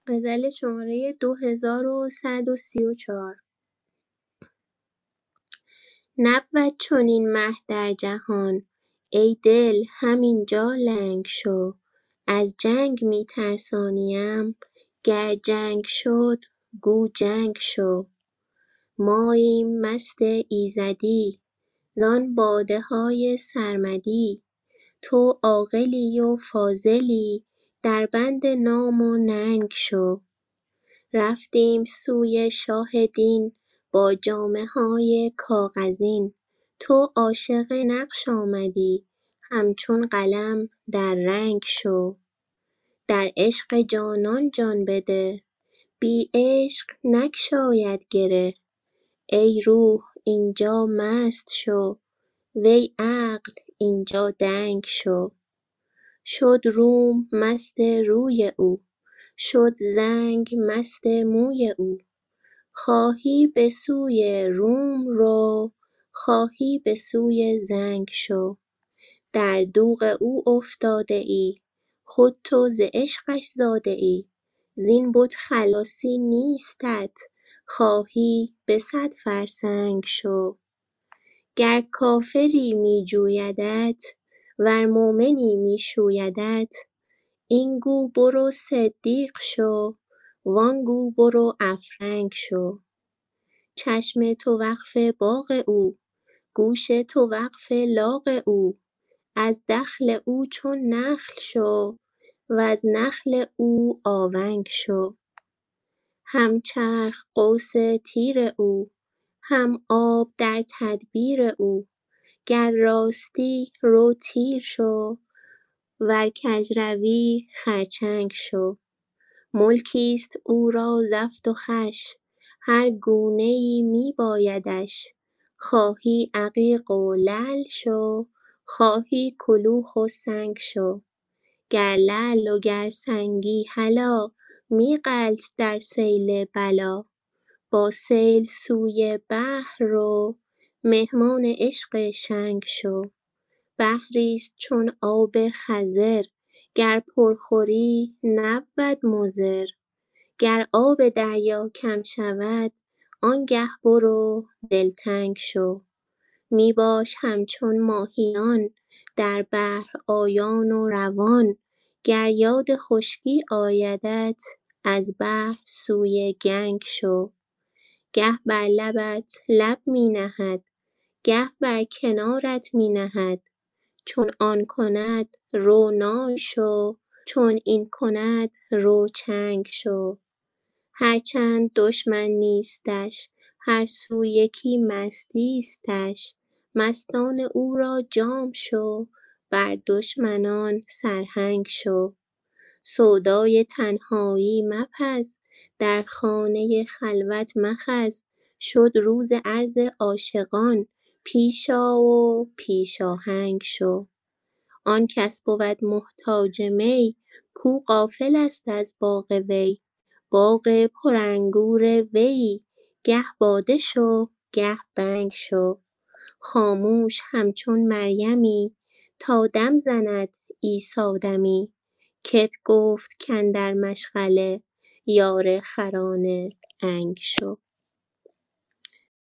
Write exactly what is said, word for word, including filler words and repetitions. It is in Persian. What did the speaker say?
غزل شماره دو هزار و صد و سی و چهار. نبود چنین مه در جهان، ای دل همینجا لنگ شو. از جنگ می ترسانیم، گر جنگ شد گو جنگ شو. ماییم مست ایزدی، زان باده های سرمدی. تو عاقلی و فاضلی، در بند نام و ننگ شو. رفتیم سوی شاه دین، با جامه های کاغذین. تو عاشق نقش آمدی، همچون قلم در رنگ شو. در عشق جانان جان بده، بی عشق نگشاید گره. ای روح اینجا مست شو، وی عقل اینجا دنگ شو. شد روم مست روی او، شد زنگ مست موی او. خواهی به سوی روم رو، خواهی به سوی زنگ شو. در دوغ او افتاده ای، خود تو ز عشقش زاده ای. زین بت خلاصی نیستت، خواهی به صد فرسنگ شو. گر کافری می جویدت، ور مؤمنی می شویدت. این گو برو صدیق شو، وان گو برو افرنگ شو. چشم تو وقف باغ او، گوش تو وقف لاغ او. از دخل او چون نخل شو، وز نخل او آونگ شو. هم چرخ قوس تیر او، هم آب در تدبیر او. گر راستی رو تیر شو، ور کژ روی خرچنگ شو. ملکیست او را زفت و خوش، هر گونه ای می بایدش. خواهی عقیق و لعل شو، خواهی کلوخ و سنگ شو. گر لعل و گر سنگی هلا، می غلط در سیل بلا. با سیل سوی بحر رو، مهمان عشق شنگ شو. بحریست چون آب خضر، گر پر خوری نبود مضر. گر آب دریا کم شود، آنگه برو دلتنگ شو. می باش همچون ماهیان، در بحر آیان و روان. گر یاد خشکی آیدت، از بحر سوی گنگ شو. گه بر لبت لب می نهد، گه بر کنارت می نهد. چون آن کند رو نای شو، چون این کند رو چنگ شو. هرچند دشمن نیستش، هر سو یکی مستیستش. مستان او را جام شو، بر دشمنان سرهنگ شو. سودای تنهایی مپز، در خانه خلوت مخز. شد روز عرض عاشقان، پیش آ و پیش آهنگ شو. آن کس بود محتاج می، کو غافلست از باغ وی. باغ پر انگور ویی، گه باده شو گه بنگ شو. خاموش همچون مریمی، تا دم زند عیسی دمی. کت گفت کاندر مشغله، یار خران عنگ شو.